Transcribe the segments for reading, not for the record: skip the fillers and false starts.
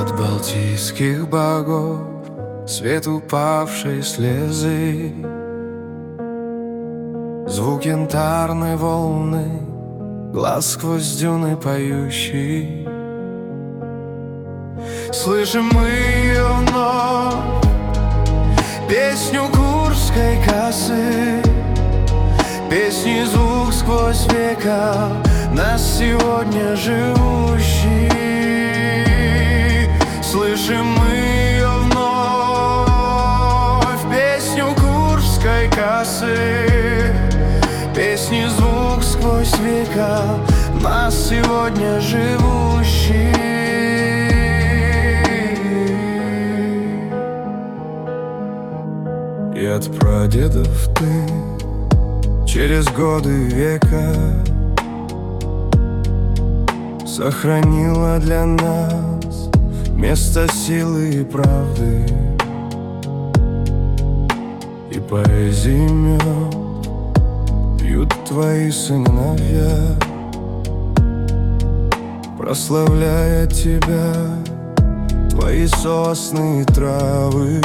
От балтийских богов свет упавшей слезы, звук янтарной волны, глаз сквозь дюны поющий. Слышим мы ее вновь, песню Курской косы, песни звук сквозь века, нас сегодня живущий. Слышим мы ее вновь, песню Курской косы, песни звук сквозь века, нас сегодня живущий. И от прадедов ты через годы века сохранила для нас место силы и правды, и поэзии мед пьют твои сыновья, прославляя тебя, твои сосны и травы.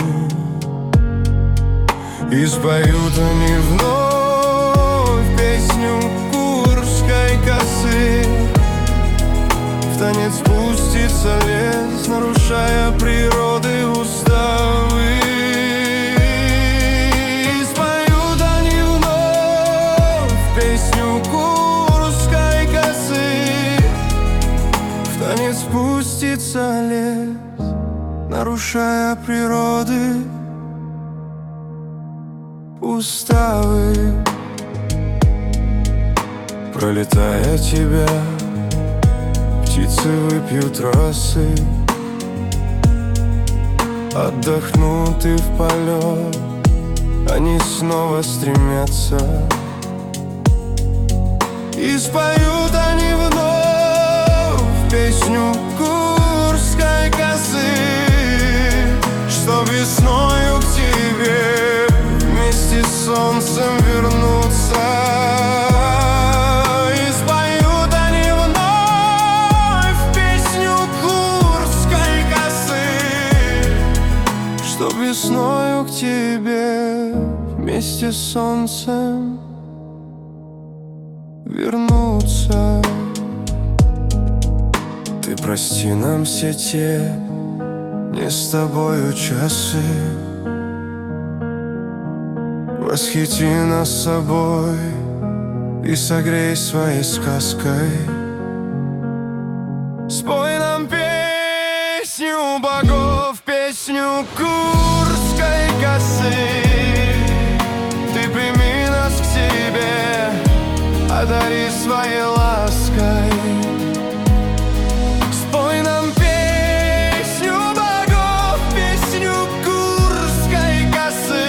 И споют они вновь песню Курской косы, в танец спустится лес, нарушая природы уставы. И споют они вновь песню Курской косы, в танец спустится лес, нарушая природы уставы. Пролетая тебя, птицы выпьют росы, отдохнут и в полет они снова стремятся. И споют они вновь песню Курской косы, чтоб весною к тебе вместе с солнцем вернуться. И споют они вновь песню Курской косы, чтоб весною к тебе вместе с солнцем вернуться. Ты прости нам все те не с тобою часы, восхити нас собой и согрей своей сказкой. Спой нам песню богов, песню Курской косы. Ты прими нас к себе, одари своей лаской. Спой нам песню богов, песню Курской косы.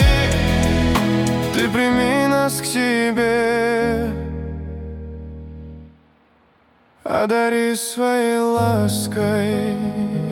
Ты прими нас к себе, одари своей лаской.